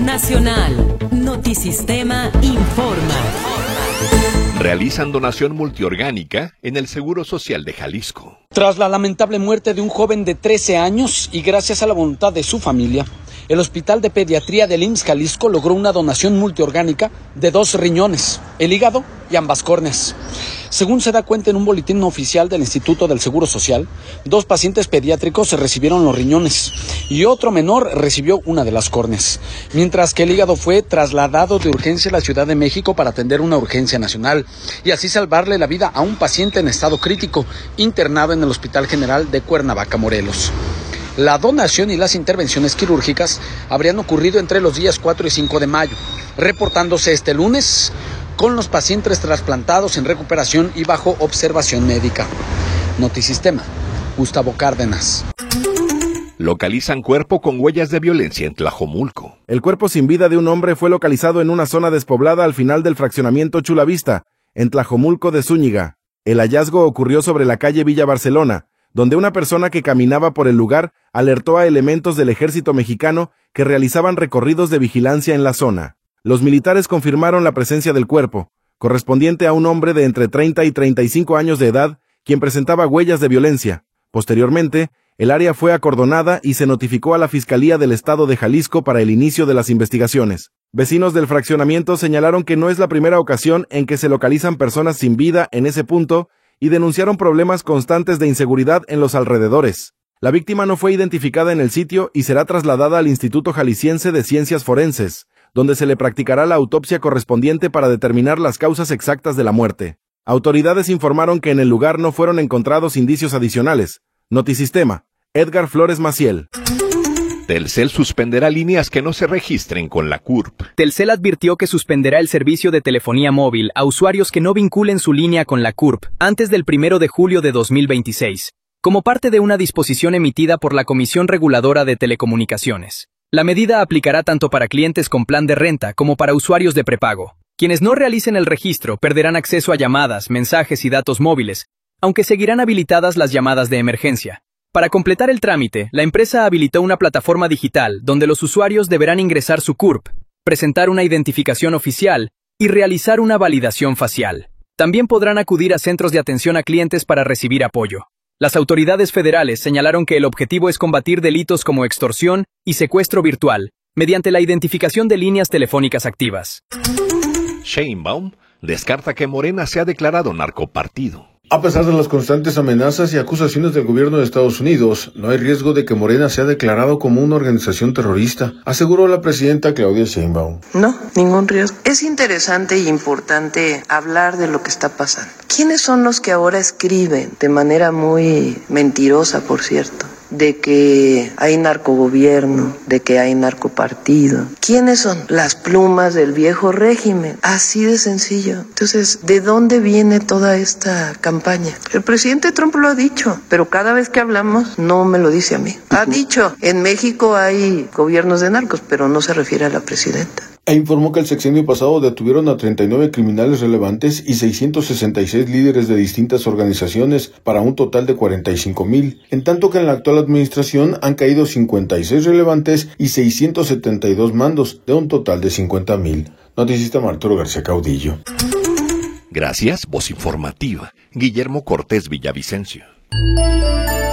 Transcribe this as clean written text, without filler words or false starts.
Nacional. Notisistema informa. Realizan donación multiorgánica en el Seguro Social de Jalisco. Tras la lamentable muerte de un joven de 13 años y gracias a la voluntad de su familia, el Hospital de Pediatría del IMSS Jalisco logró una donación multiorgánica de 2 riñones, el hígado y ambas córneas. Según se da cuenta en un boletín oficial del Instituto del Seguro Social, 2 pacientes pediátricos recibieron los riñones y otro menor recibió una de las córneas, mientras que el hígado fue trasladado de urgencia a la Ciudad de México para atender una urgencia nacional y así salvarle la vida a un paciente en estado crítico internado en el Hospital General de Cuernavaca, Morelos. La donación y las intervenciones quirúrgicas habrían ocurrido entre los días 4 y 5 de mayo, reportándose este lunes con los pacientes trasplantados en recuperación y bajo observación médica. Notisistema, Gustavo Cárdenas. Localizan cuerpo con huellas de violencia en Tlajomulco. El cuerpo sin vida de un hombre fue localizado en una zona despoblada al final del fraccionamiento Chulavista, en Tlajomulco de Zúñiga. El hallazgo ocurrió sobre la calle Villa Barcelona, donde una persona que caminaba por el lugar alertó a elementos del ejército mexicano que realizaban recorridos de vigilancia en la zona. Los militares confirmaron la presencia del cuerpo, correspondiente a un hombre de entre 30 y 35 años de edad, quien presentaba huellas de violencia. Posteriormente, el área fue acordonada y se notificó a la Fiscalía del Estado de Jalisco para el inicio de las investigaciones. Vecinos del fraccionamiento señalaron que no es la primera ocasión en que se localizan personas sin vida en ese punto y denunciaron problemas constantes de inseguridad en los alrededores. La víctima no fue identificada en el sitio y será trasladada al Instituto Jalisciense de Ciencias Forenses, donde se le practicará la autopsia correspondiente para determinar las causas exactas de la muerte. Autoridades informaron que en el lugar no fueron encontrados indicios adicionales. Notisistema, Edgar Flores Maciel. Telcel suspenderá líneas que no se registren con la CURP. Telcel advirtió que suspenderá el servicio de telefonía móvil a usuarios que no vinculen su línea con la CURP antes del 1 de julio de 2026, como parte de una disposición emitida por la Comisión Reguladora de Telecomunicaciones. La medida aplicará tanto para clientes con plan de renta como para usuarios de prepago. Quienes no realicen el registro perderán acceso a llamadas, mensajes y datos móviles, aunque seguirán habilitadas las llamadas de emergencia. Para completar el trámite, la empresa habilitó una plataforma digital donde los usuarios deberán ingresar su CURP, presentar una identificación oficial y realizar una validación facial. También podrán acudir a centros de atención a clientes para recibir apoyo. Las autoridades federales señalaron que el objetivo es combatir delitos como extorsión y secuestro virtual, mediante la identificación de líneas telefónicas activas. Sheinbaum descarta que Morena sea declarado narcopartido. A pesar de las constantes amenazas y acusaciones del gobierno de Estados Unidos, no hay riesgo de que Morena sea declarado como una organización terrorista, aseguró la presidenta Claudia Sheinbaum. No, ningún riesgo. Es interesante y importante hablar de lo que está pasando. ¿Quiénes son los que ahora escriben, de manera muy mentirosa, por cierto, de que hay narcogobierno, de que hay narcopartido? ¿Quiénes son? Las plumas del viejo régimen. Así de sencillo. Entonces, ¿de dónde viene toda esta campaña? El presidente Trump lo ha dicho, pero cada vez que hablamos no me lo dice a mí. Ha dicho, en México hay gobiernos de narcos, pero no se refiere a la presidenta. E informó que el sexenio pasado detuvieron a 39 criminales relevantes y 666 líderes de distintas organizaciones para un total de 45,000, en tanto que en la actual administración han caído 56 relevantes y 672 mandos, de un total de 50,000. Noticista Arturo García Caudillo. Gracias, voz informativa. Guillermo Cortés Villavicencio.